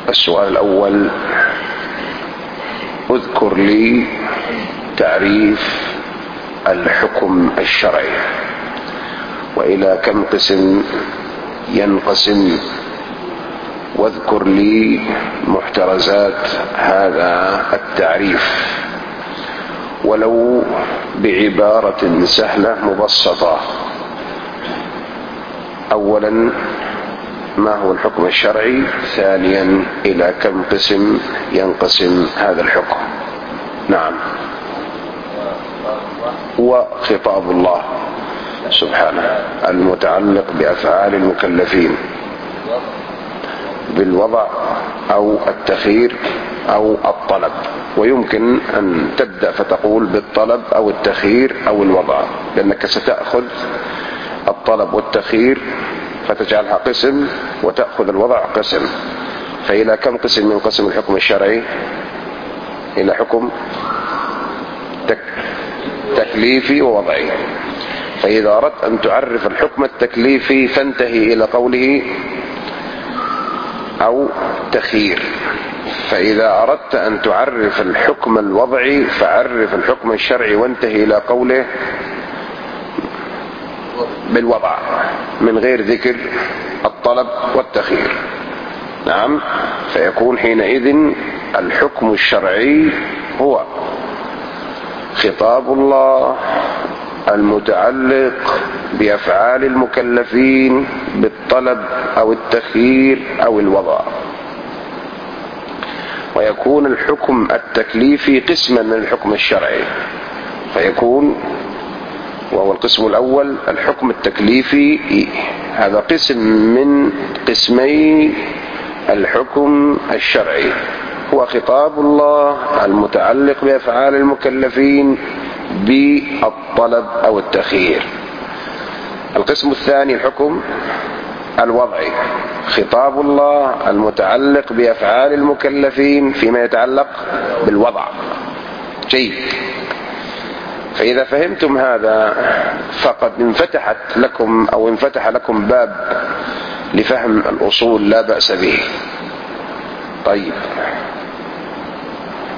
السؤال الأول: اذكر لي تعريف الحكم الشرعي، وإلى كم قسم ينقسم، واذكر لي محترزات هذا التعريف ولو بعبارة سهلة مبسطة. أولا، ما هو الحكم الشرعي؟ ثانيا، إلى كم قسم ينقسم هذا الحكم؟ نعم. وخطاب الله سبحانه المتعلق بأفعال المكلفين بالوضع أو التخيير أو الطلب، ويمكن أن تبدأ فتقول بالطلب أو التخيير أو الوضع، لأنك ستأخذ الطلب والتخيير فتجعلها قسم وتأخذ الوضع قسم. فإلى كم قسم ينقسم الحكم الشرعي؟ إلى حكم تكليفي ووضعي. فإذا أردت أن تعرف الحكم التكليفي فانتهي إلى قوله أو تخيير. فإذا أردت أن تعرف الحكم الوضعي فعرف الحكم الشرعي وانتهي إلى قوله بالوضع من غير ذكر الطلب والتخيير. نعم. فيكون حينئذ الحكم الشرعي هو خطاب الله المتعلق بأفعال المكلفين بالطلب أو التخيير أو الوضع. ويكون الحكم التكليفي قسما من الحكم الشرعي، فيكون، وهو القسم الأول، الحكم التكليفي، هذا قسم من قسمي الحكم الشرعي، هو خطاب الله المتعلق بأفعال المكلفين بالطلب أو التخيير. القسم الثاني الحكم الوضعي، خطاب الله المتعلق بأفعال المكلفين فيما يتعلق بالوضع. جيد. فإذا فهمتم هذا فقد انفتح لكم باب لفهم الأصول لا بأس به. طيب،